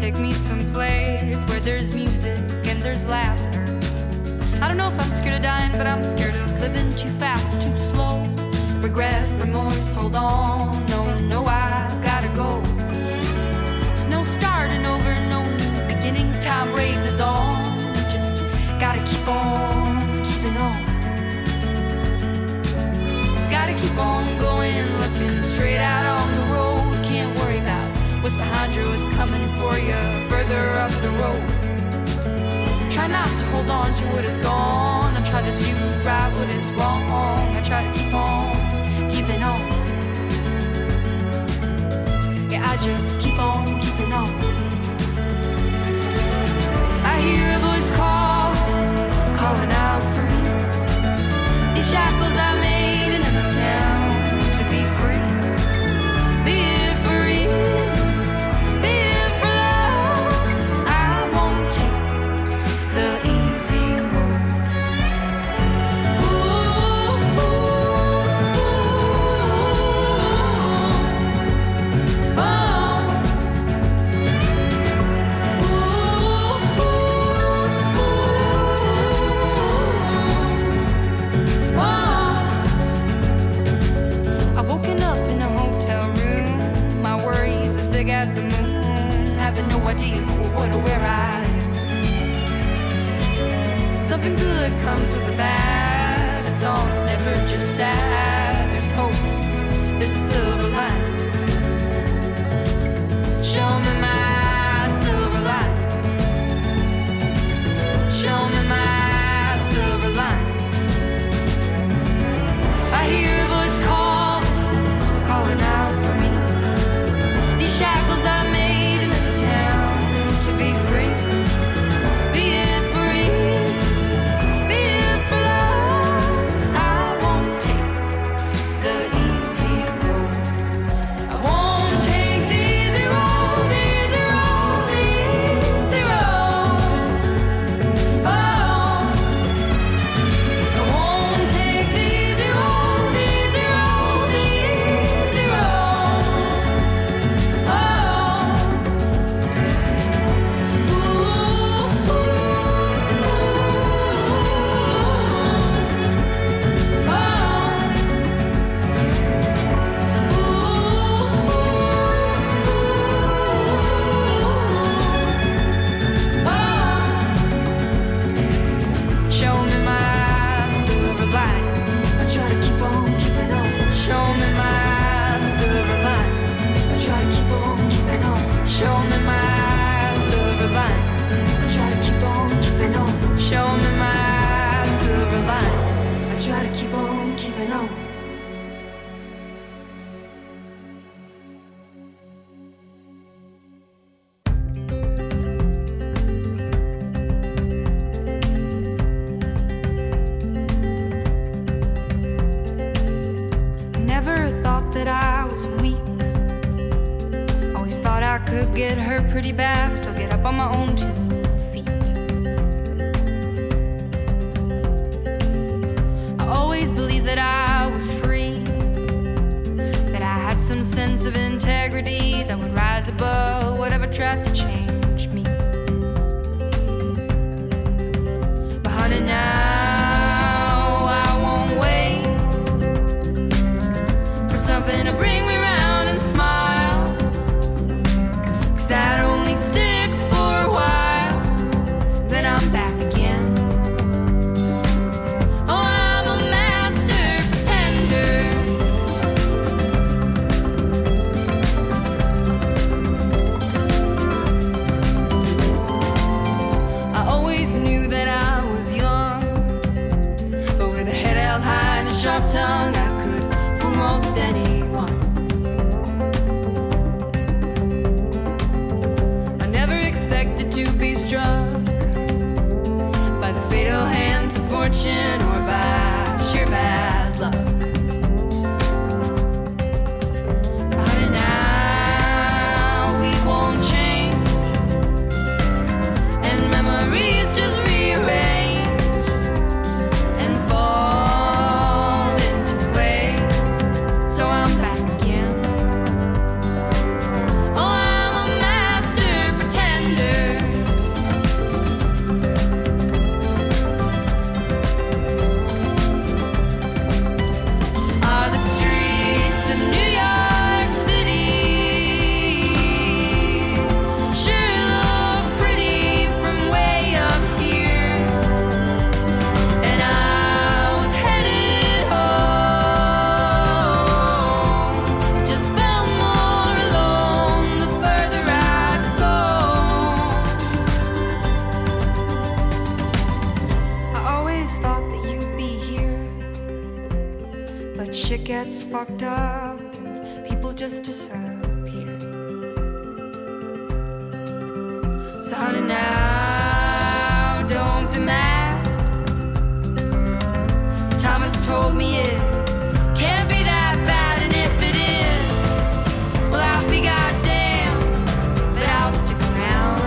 take me someplace where there's music and there's laughter. I don't know if I'm scared of dying, but I'm scared of living too fast, too slow. Regret, remorse, hold on. No, I gotta go. There's no starting over, no new beginnings. Time raises on. Just gotta keep on keeping on. Gotta keep on going, looking straight out on the road. Can't worry about what's behind you, what's coming for you further up the road. Try not to hold on to what is gone. I try to do right what is wrong. I try to keep on keeping on. Yeah, I just keep on keeping on. I hear a voice calling out for me. These shackles I made in a town to be free. Be it for ease, be it for love. I won't take the easy road. Ooh, ooh, ooh, oh. I've woken up in a hotel room. My worries as big as the moon. Having no idea what or where I am. Something good comes with the bad. A song's never just sad. There's hope, there's a silver line. Show me my silver line. Show me my silver line. I hear a voice calling out for me. These shackles I made in a town to be free. Be it for ease, be it for love. I won't take the easy road. I won't take the easy road, the easy road, the easy road. Oh, I won't take the easy road, the easy road, the easy road. Oh, ooh, ooh, ooh, show me my silver line. I try to keep on keeping on. Show me my silver line. I try to keep on keeping on. Show me my silver line. I try to keep on keeping on. Show me my silver line. I try to keep on keeping on. Never thought that I was weak. Always thought I could get hurt pretty bad, still get up on my own 2 feet. I always believed that I was free, that I had some sense of integrity that would rise above whatever tried to change me. But honey, now I won't wait for something to bring me round and smile, 'cause that only sticks for a while, then I'm back again. Oh, I'm a master pretender. I always knew that I was young, but with a head held high and a sharp tongue, I could fool most anyone. I never expected to be struck by the fatal hands of fortune or by sheer bad luck. But now we won't change, and memories just rearrange and fall into place. So I'm back again. Oh, I'm a master pretender. gets fucked up and people just disappear. So honey, now don't be mad. Thomas told me it can't be that bad, and if it is, well, I'll be goddamn, but I'll stick around.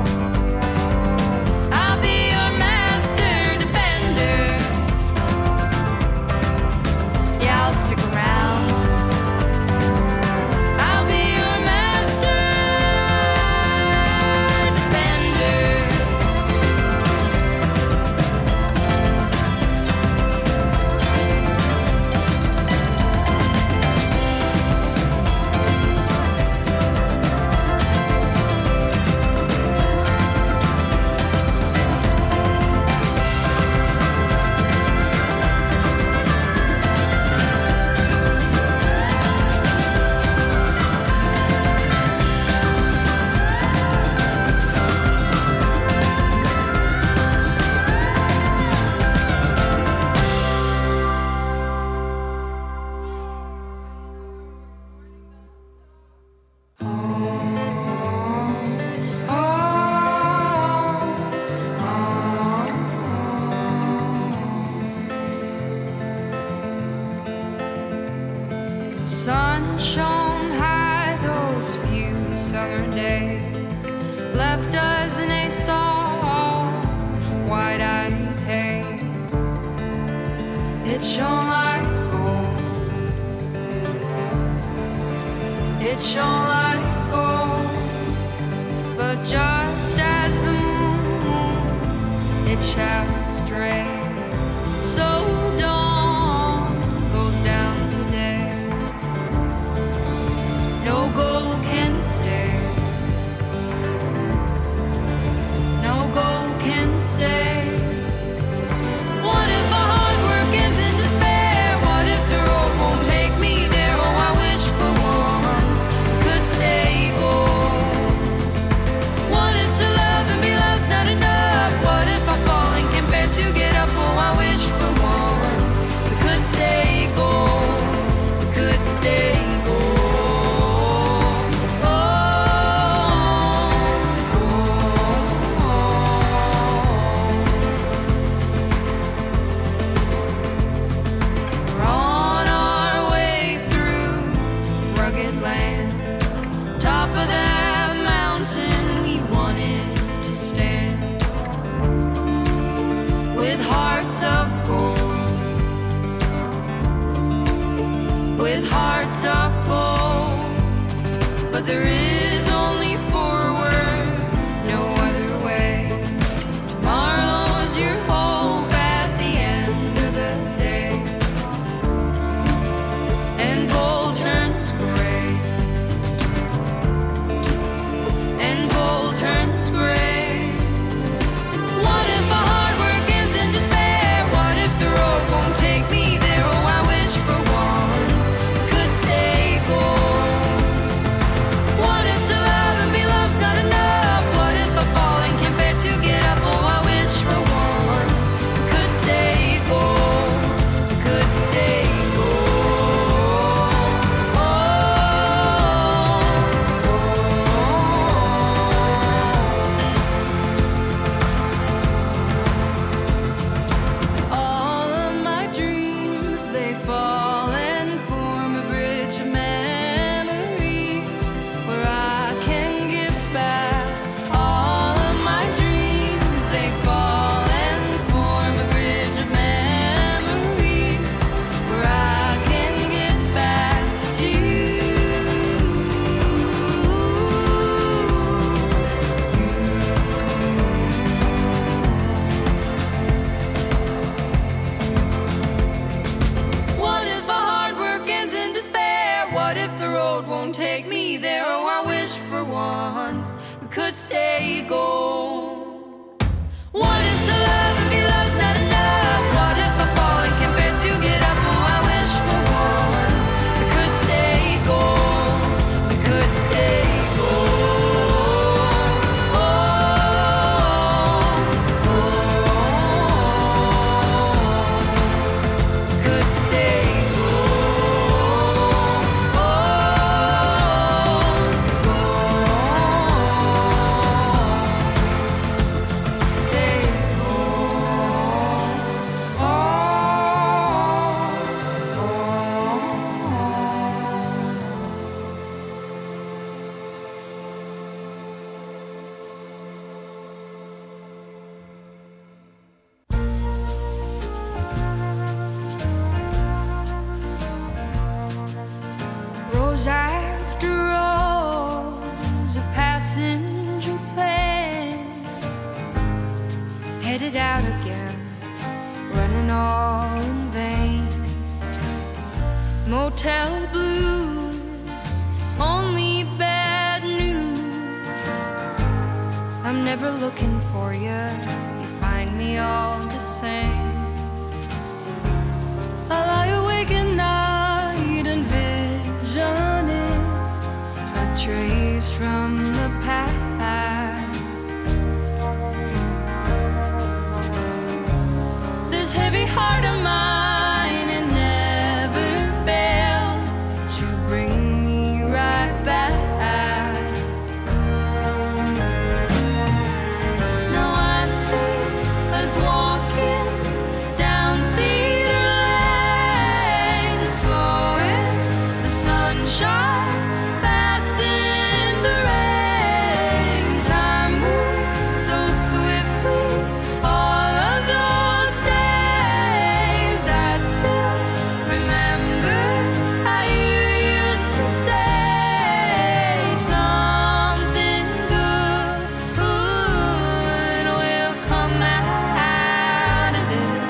I'll be your master defender. Yeah, I'll stick around. I'll be your master defender. Sun shone high those few summer days, left us in a soft, wide-eyed haze. It shone like gold. It shone like gold. But just as the moon, it shall stray. So dawn goes down today. No gold can stay. No gold can stay. What if our hard work ends in despair? What if the road won't take me there? Oh, I wish for once we could stay gold. What if to love and be loved's not enough? What if I fall and can't bear to get up? Oh, I wish for once we could stay gold. We could stay gold. Hearts of gold, but there is only forward, no other way. Tomorrow's your hope at the end of the day, and gold turns gray, and gold turns gray. What if our hard work ends in despair? What if the road won't take me there? Oh, I wish for once could stay gold. What if to love and be loved's not enough? What if I fall and can't bear to get up? Oh, I wish for once we could stay gold. We could stay gold. Oh, all of my dreams, they fall and form a bridge of memories where I can get back. All of my dreams, they fall and form a bridge of memories where I can get back to you. What if our hard work ends in despair? What if the road won't take me there? Oh, I wish for once we could stay gold. What if to love and be loved's not enough? What if I fall and can't bear to get up? Oh, I wish for once we could stay gold. We could stay gold. Oh, oh, oh. Could stay gold. hotel blues, only bad news. I'm never looking for you, you find me all the same. I lie awake at night envisioning a trace from the past. This heavy heart of mine, it never fails to bring me right back. Now I see us walking down Cedar Lane, slowing the sunshine, fast in the rain. Time moves so swiftly, all of those days I still remember how you used to say something good will come out of this.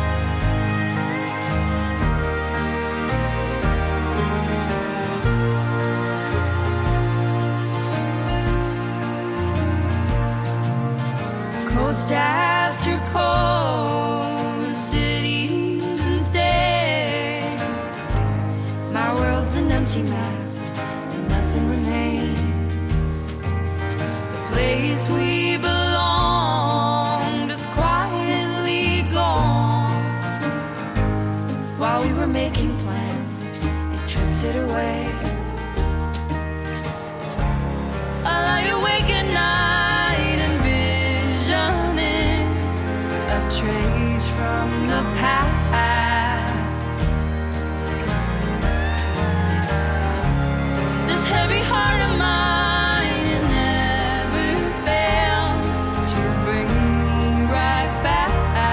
Coast after coast, cities and states. My world's an empty map and nothing remains. The place we belonged is quietly gone. While we were making plans, it drifted away. I lie awake at night envisioning a trace from the past. This heavy heart of mine, it never fails to bring me right back.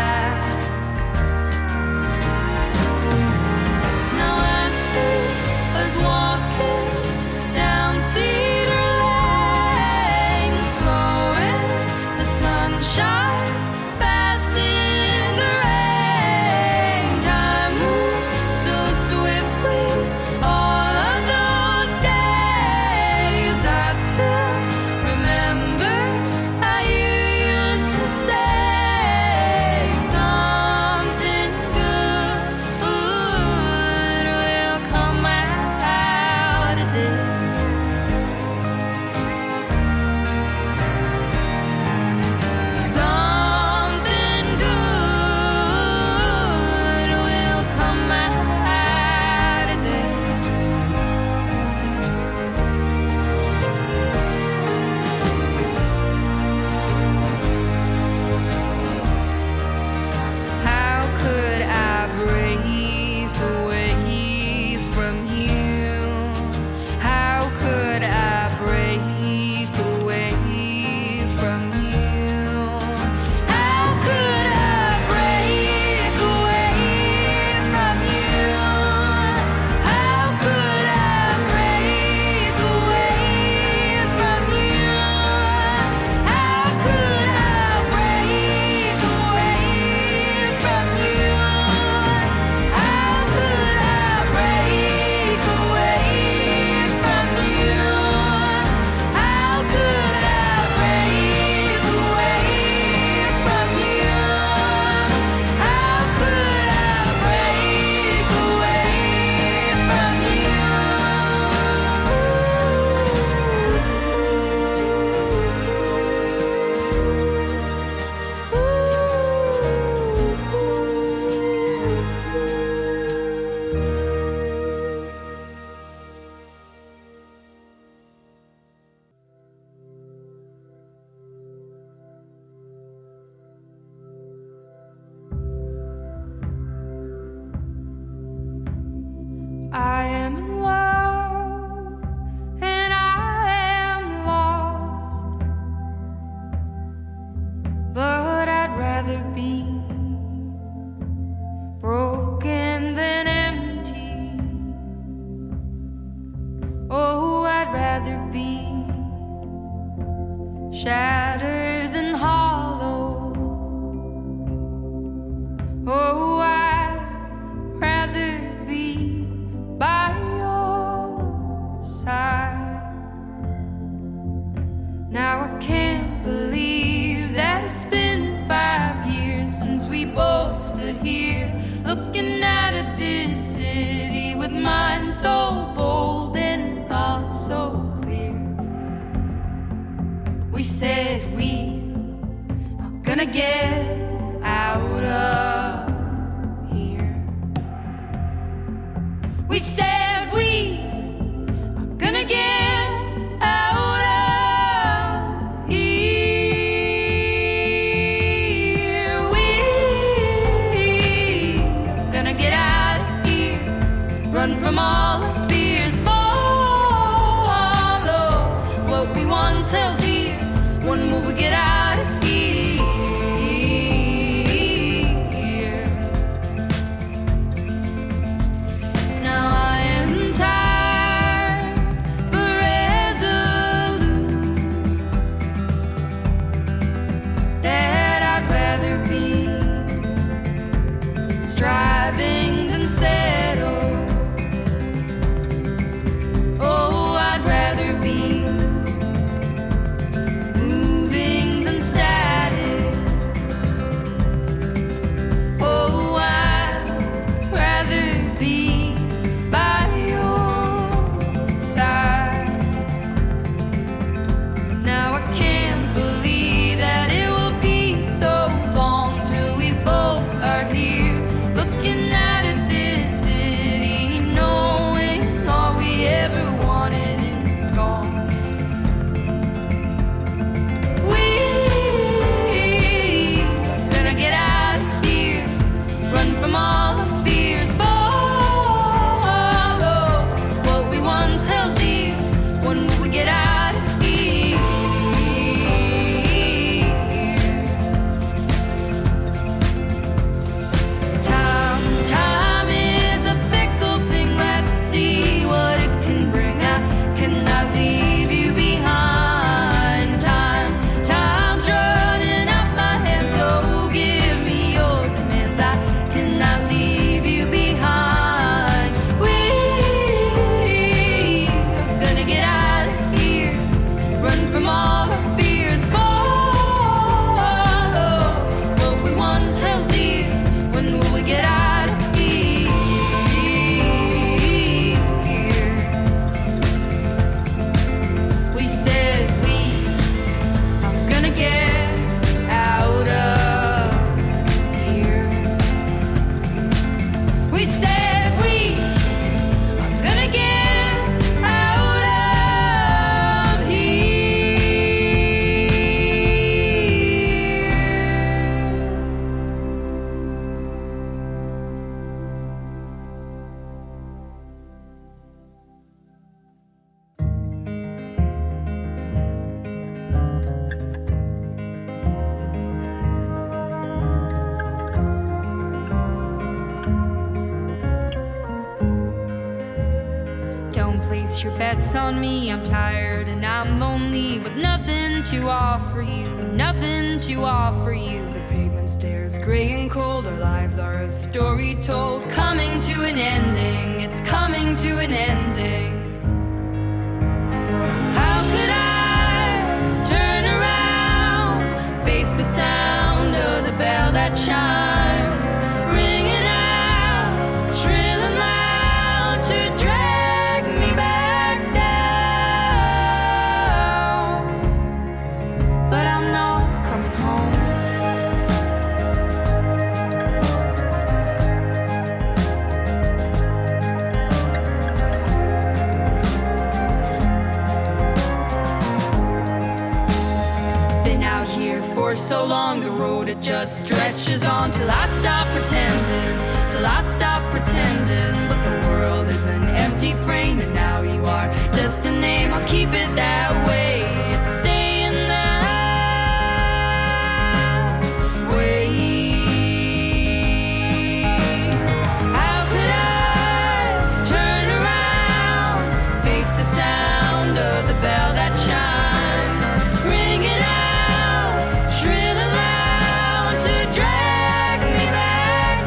Now I see us walking down Cedar Lane, slowing the sunshine, fast in the rain. Time moves so swiftly, all of those days I still remember how you used to say something good will come out of this. Something good will come out of this. How could I break away from you? How could I break away from you? How could I break away from you? How could I break away from you? How could I break away from you? How could I break away from you? How could I break away from you? How could I break away from I am in love and I am lost, but I'd rather be broken than empty. Oh, I'd rather be shattered than hollow. Oh, I'd rather be by said we are gonna get out of here. We said we are gonna get out of here. We are gonna get out of here. Run from all our fears. Follow what we once held dear. When will we get out of here? Now I am tired but resolute that I'd rather be striving than settle. Oh, I'd rather be moving than static. Oh, I'd rather be by your side. Now I can't believe that it will be so long till we both are here, looking out at this city, knowing all we ever wanted is gone. We gonna get out of here, run from all our fears, follow what we once held dear. When will we get out of here? Time is a fickle thing. Let's see what it can bring. I cannot leave you behind. Time's running out my hands. Oh, give me your demands. I cannot leave you behind. We are gonna get out of here, run from all our fears, follow what we once held dear. When will we get out of here? We said we are gonna get out of here. We said we are gonna get out of Don't place your bets on me. I'm tired and I'm lonely with nothing to offer you, nothing to offer you. The pavement stares gray and cold. Our lives are a story told, coming to an ending. It's coming to an ending. How could I turn around, face the sound of the bell that chimes, ringing out, shrill and loud to drag me back down? But I'm not coming home. Been out here for so long, the road it just stretches on till I stop pretending, till I stop pretending. But the world is an empty frame, and now you are just a name. I'll keep it that way. It's staying that way. How could I turn around, face the sound of the bell that chimes, ringing out, shrill and loud to drag me back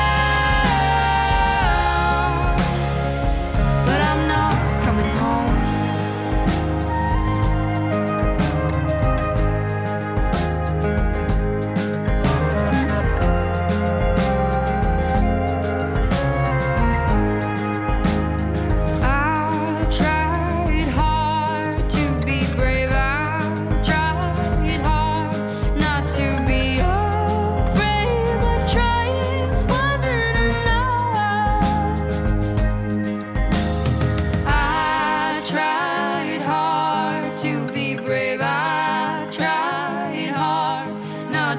down? But I'm not coming home.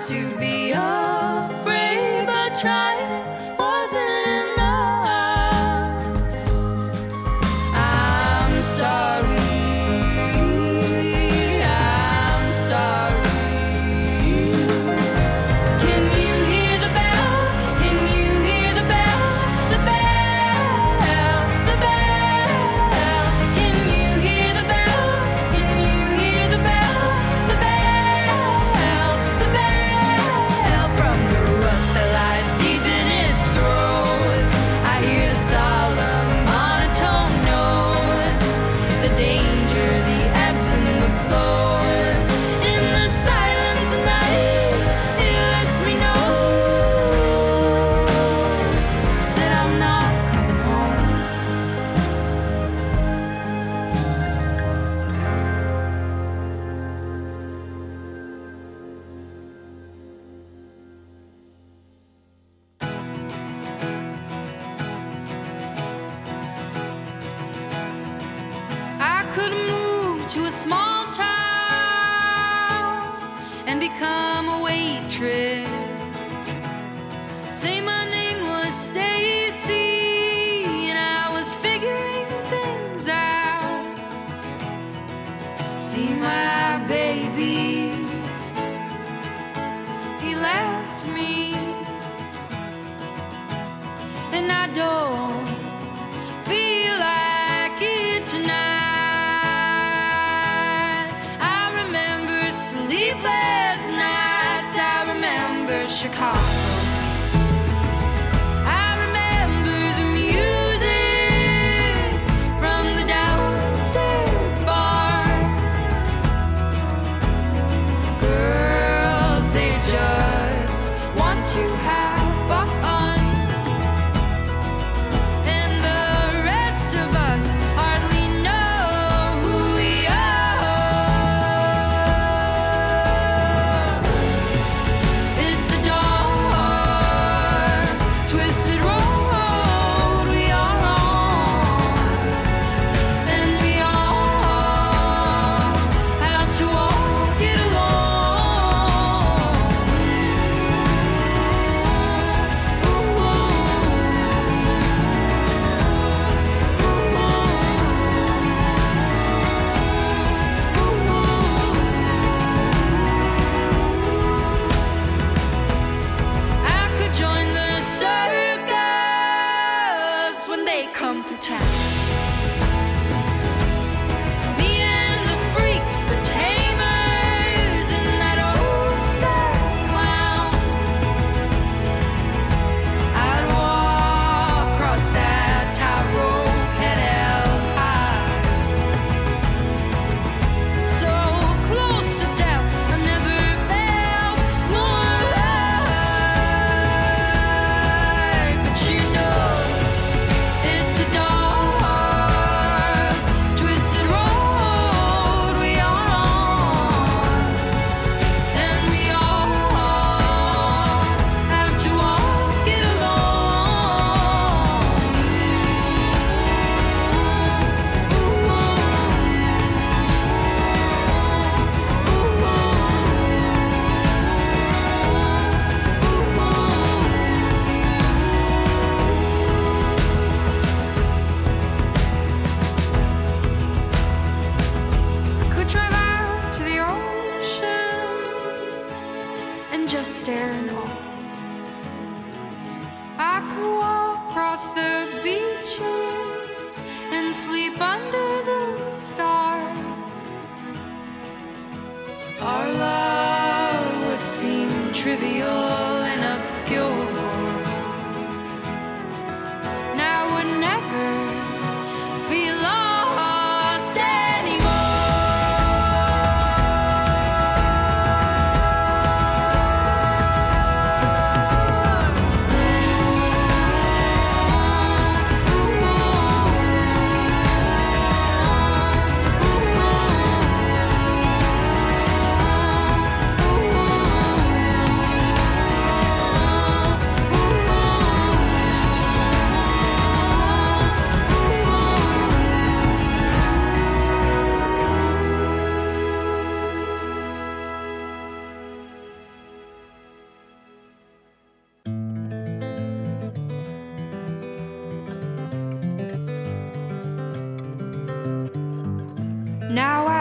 to be afraid, but trying wasn't enough. I'm sorry. Become a waitress. Say my name was Stacy, and I was figuring things out. See my baby, he left me, and I don't feel like it tonight. I remember sleepless nights, I remember Chicago. I remember the music from the downstairs bar. Girls, they just want to have fun, and the rest of us hardly know who we are. It's a dark, twisted road we are on, and we all have to walk it I could join the circus when they come through town. Me and the freaks, the tamers, and that old sad clown. I'd walk across that tightrope head held high, so close to death I never felt more alive. But you know, it's a dark, twisted road we are on, and we all have to walk it I could drive out to the ocean and just stare in awe. I could walk across the beaches and sleep under the stars. Our love would seem trivial and obscure, and I would never feel lost anymore.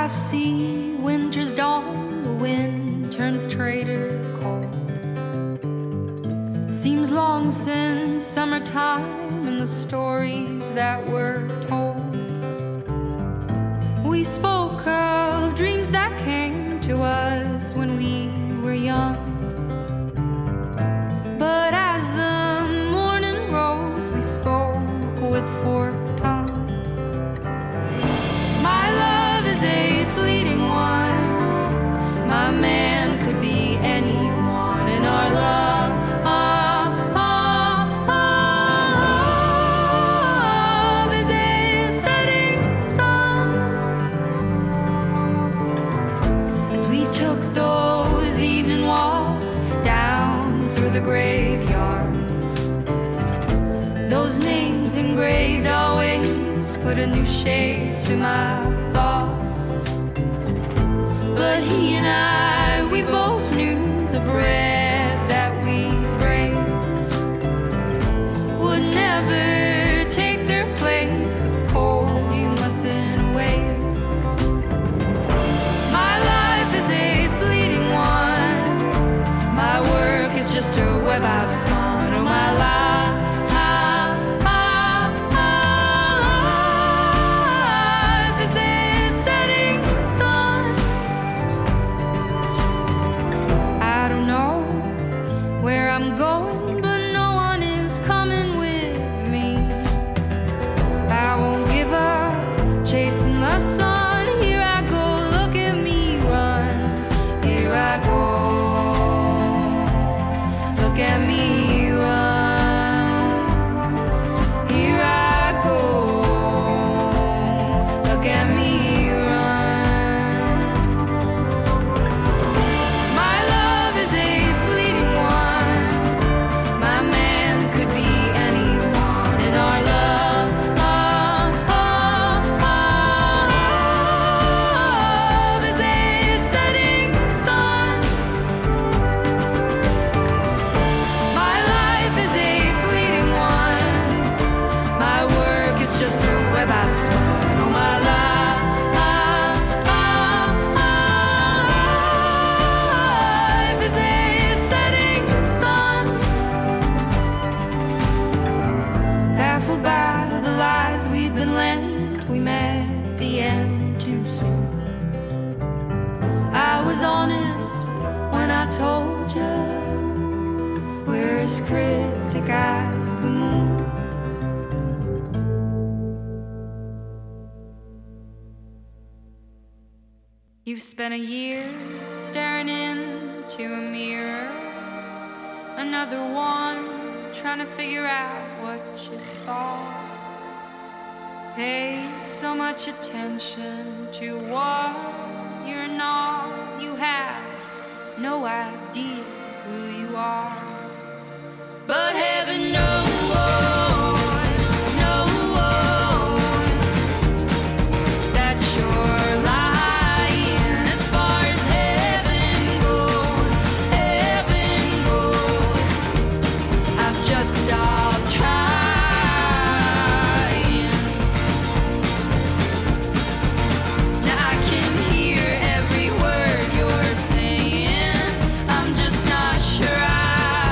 I see winter's dawn, the wind turns traitor cold. Seems long since summertime and the stories that were told. We spoke of dreams that came to us when we were young. But as the morning rose, we spoke with forked tongues. My love is a fleeting one. My man could be anyone, and our love is a setting sun. As we took those evening walks down through the graveyard, those names engraved always put a new shade to my thoughts. But he and I, we both knew the bread that we break would never take their place. What's cold, you mustn't wait. My life is a fleeting one. My work is just a web I've spun. Oh, my life is a setting sun. I don't know where I'm going, but no one is coming with me. I won't give up chasing the sun. Here I go, look at me run. Here I go, look at me run. Here I go, look at me run. My love is a fleeting one. My man could be anyone, and our love is a setting sun. My life is a fleeting one. My work is just a web I've spun. Oh, my life is a setting sun. Baffled by the lies we've been lent, we met the end too soon. I was honest when I told you we're as cryptic as the moon. You've spent a year staring into a mirror, another one trying to figure out what you saw. Paid so much attention to what you're not. You have no idea who you are. But heaven knows that you're lying. As far as heaven goes, I've just stopped trying. Now I can hear every word you're saying. I'm just not sure I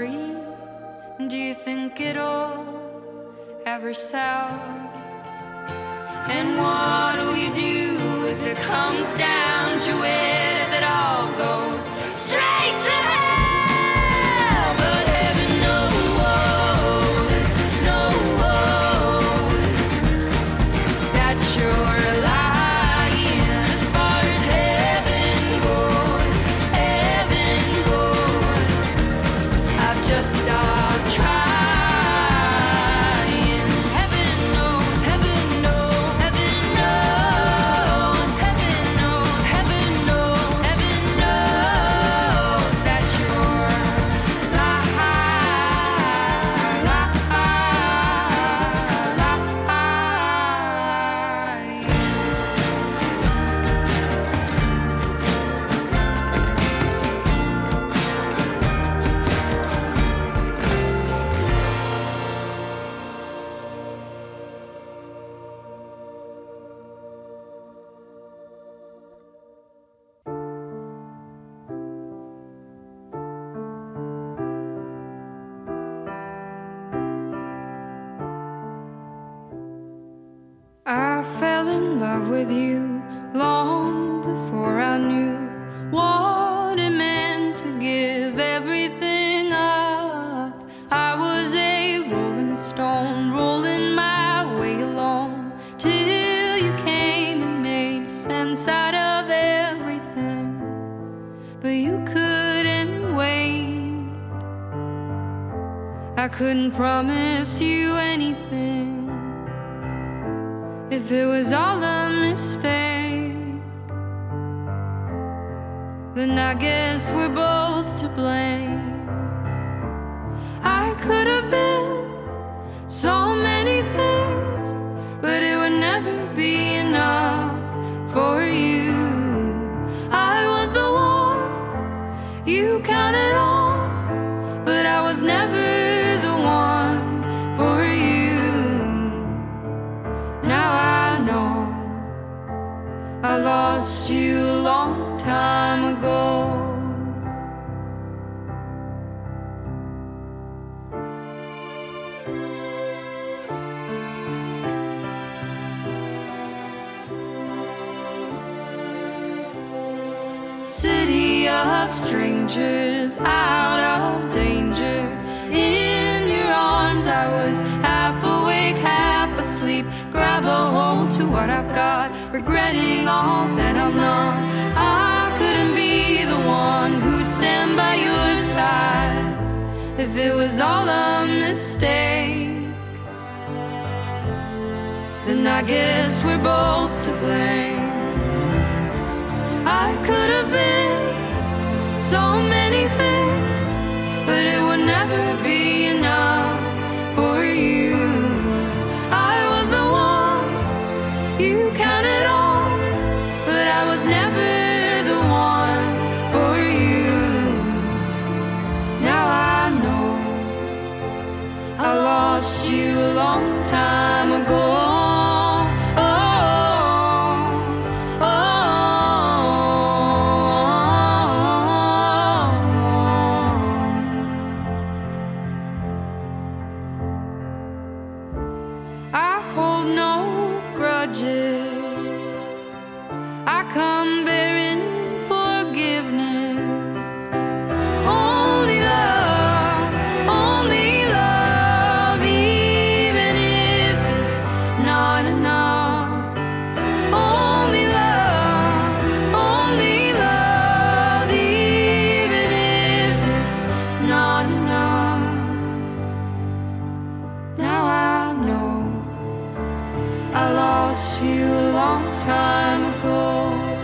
free? Do you think it'll ever sell? And what'll you do if it comes down to it, if it all goes straight to hell? But heaven knows, knows that you're lying. As far as heaven goes, I've just stopped trying. I fell in love with you long before I knew what it meant to give everything up. I was a rolling stone, rolling my way along, till you came and made sense out of everything. But you couldn't wait. I couldn't promise you anything if it was all a mistake. Then I guess we're both to blame. I could have been so many things, but it would never be enough for you. I was the one you counted on, but I was never the one for you. Now I know I lost you a long time ago. City of strangers, out of danger. In your arms I was half awake, half asleep. Grab a hold to what I've got, regretting all that I'm not. I couldn't be the one who'd stand by your side if it was all a mistake. Then I guess we're both to blame. I could have been so many things, but it would never be enough for you. I was the one you counted on, but I was never the one for you. Now I know I lost you a long time ago. I come bearing forgiveness. Only love, even if it's not enough. Only love, even if it's not enough. Now I know I lost you a long time ago.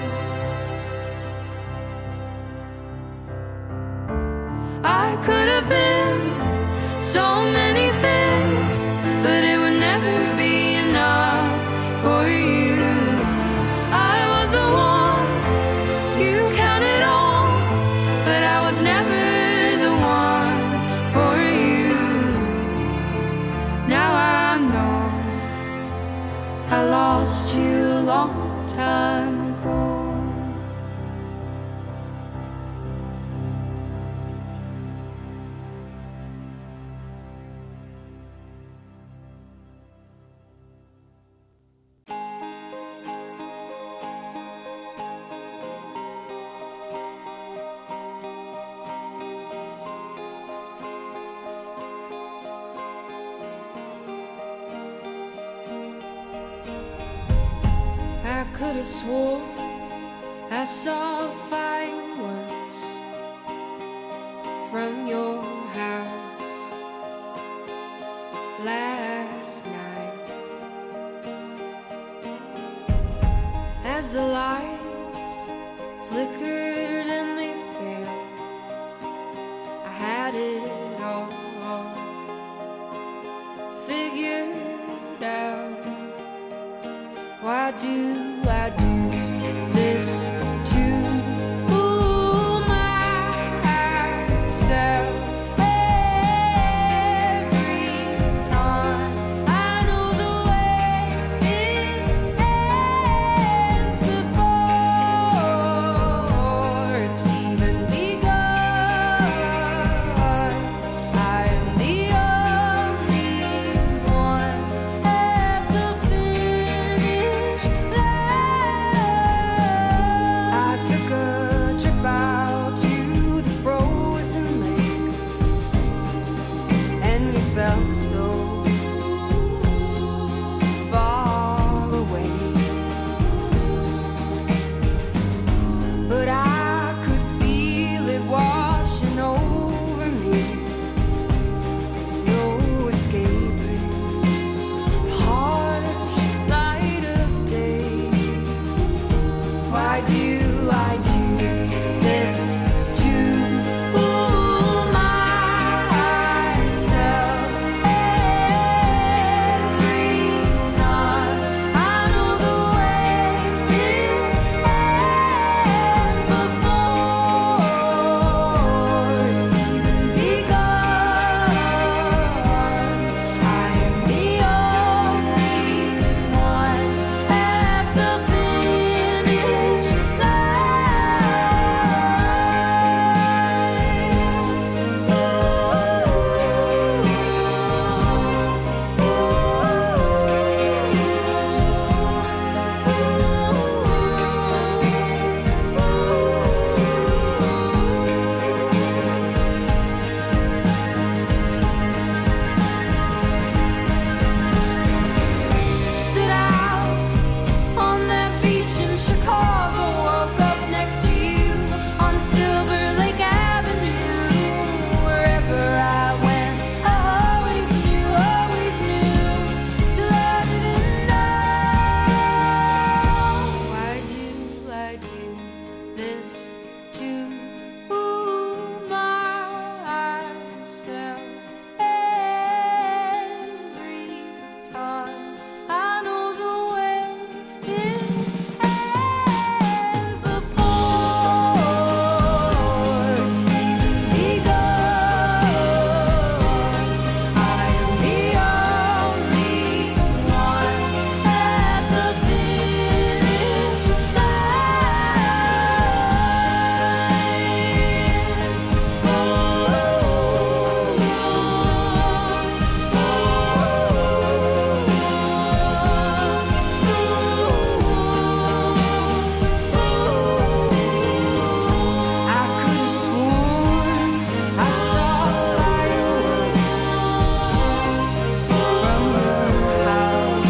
I could have been so many things, but it would never be enough for you. I was the one you counted on, but I was never the one for you. Now I know I lost you a long time ago. could have swore I saw fireworks from your house last night. As the lights flickered and they failed, I had it all figured out. Why do I do this to myself every time? I know the way it ends before it's even begun. I am the only one at the finish line. I took a trip out to the frozen lake, and you felt so far away. But I could feel it washing over me. There's no escaping the harsh light of day. Why do I do this to myself every time? I know the way it ends before it's even begun. I am the only one at the finish stood out on that beach in Chicago, woke up next to you on Silver Lake Avenue. Wherever I went, I always knew to let it know. Why do I do this to myself every time? I know the way it ends before it's even begun. I am the only one at the finish I could have sworn I saw fireworks from your house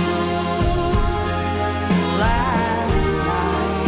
last night.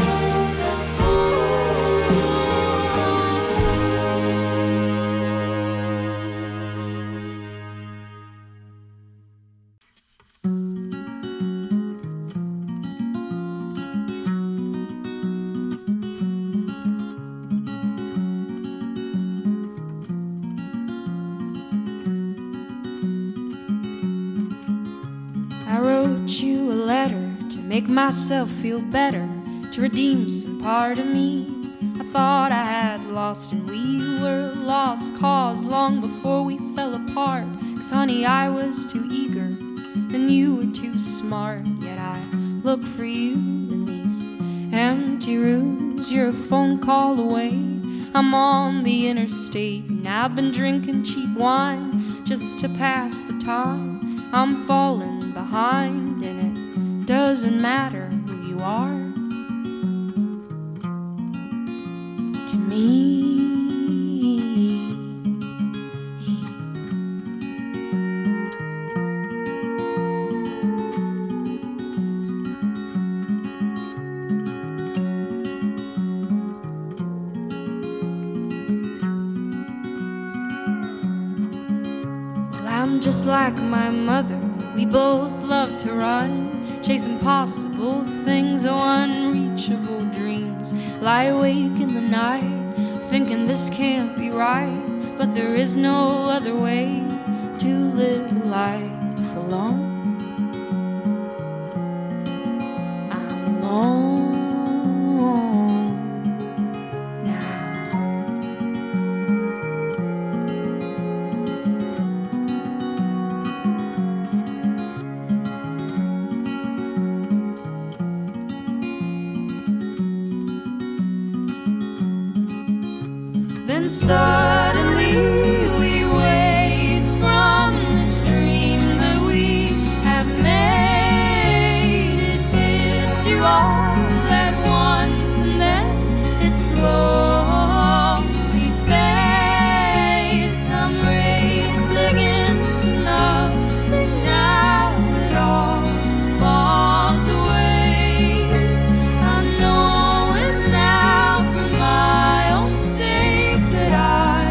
I wrote you a letter to make myself feel better, to redeem some part of me I thought I had lost, and we were a lost cause long before we fell apart. 'Cause honey, I was too eager and you were too smart. Yet I look for you in these empty rooms. You're a phone call away, I'm on the interstate, and I've been drinking cheap wine just to pass the time. I'm falling behind, and it doesn't matter who you are to me. I'm just like my mother, we both love to run, chase impossible things, oh unreachable dreams. Lie awake in the night, thinking this can't be right, but there is no other way to live life alone. I'm alone now. Then suddenly we wake from this dream that we have made. It hits you all at once and then it slowly fades. I'm racing into nothing now, it all falls away. I know it now for my own sake that I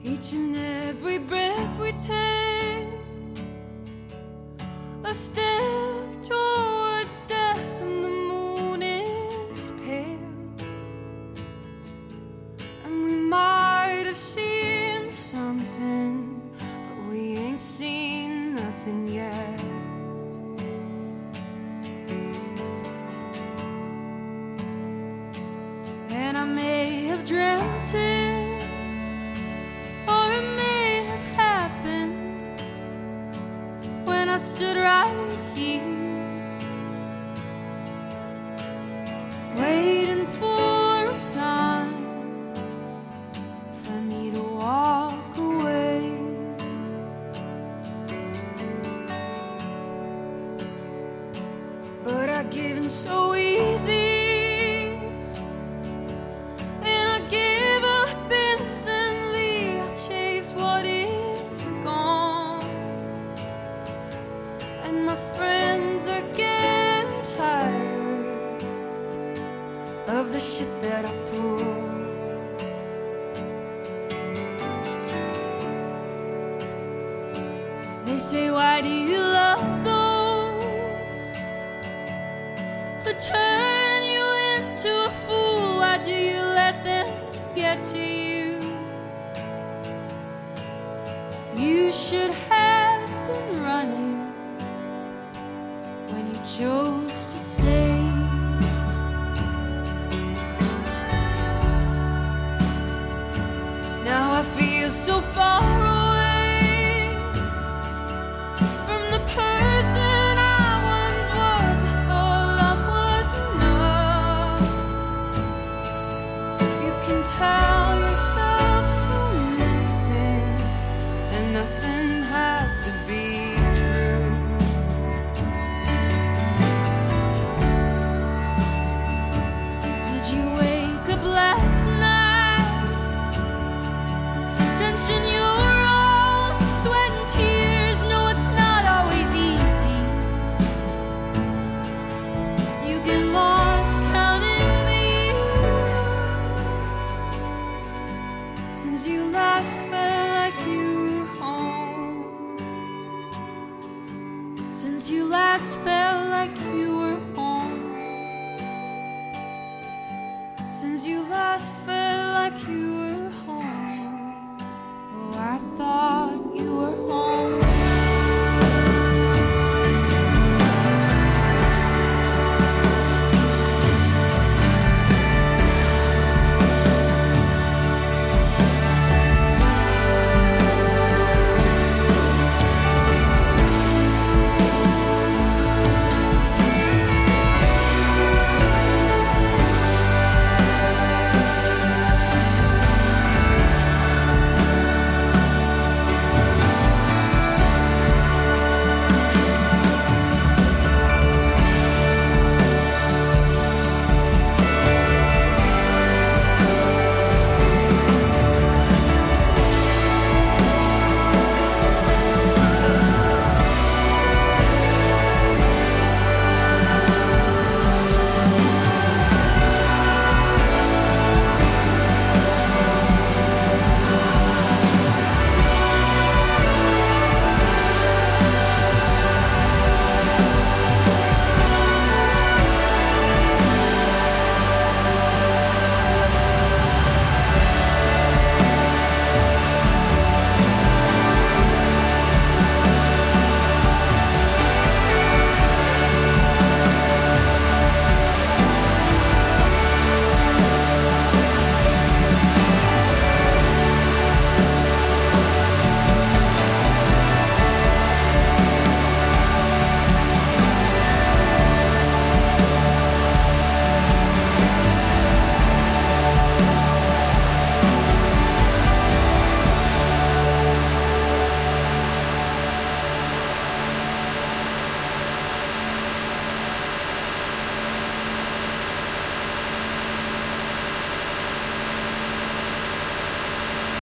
Each and every breath we take, a step towards death, and the moon is pale. And we might have seen something, but we ain't seen nothing yet. And I may have dreamt it, or it may have happened when I stood right here, waiting for a sign for me to walk away. But I've given so easy, of the shit that I pull. They say, why do you love those who turn you into a fool? Why do you let them get to you? You should have been running when you chose to stay. Now I feel so far away from the person I once was. I thought love was enough. You can tell yourself so many things, and nothing has to be true. Did you wake up last night in your own sweat and tears? No, it's not always easy. You get lost counting the years since you last felt